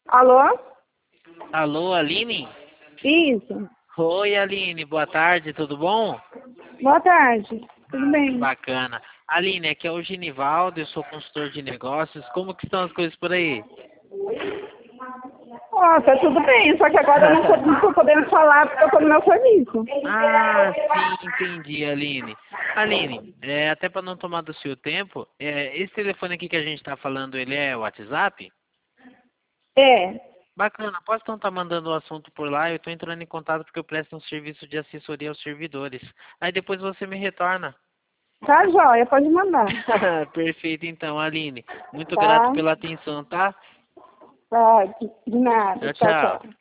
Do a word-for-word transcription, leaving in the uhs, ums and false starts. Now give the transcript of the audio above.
Alô? Alô, Aline? Isso. Oi, Aline, boa tarde, tudo bom? Boa tarde. Tudo bem? Bacana. Aline, aqui é o Genivaldo, eu sou consultor de negócios. Como que estão as coisas por aí? Ó, tá tudo bem, só que agora eu não tô, não tô podendo falar porque eu tô no meu serviço. Ah, sim, entendi, Aline. Aline, é, até para não tomar do seu tempo, é, esse telefone aqui que a gente está falando, ele é o WhatsApp? É. Bacana, posso então estar mandando o assunto por lá, eu estou entrando em contato porque eu presto um serviço de assessoria aos servidores. Aí depois você me retorna. Tá jóia, pode mandar. Perfeito então, Aline. Muito grato Tá? pela atenção, tá? Tá, de de nada. Tchau, Tchau, tchau. tchau.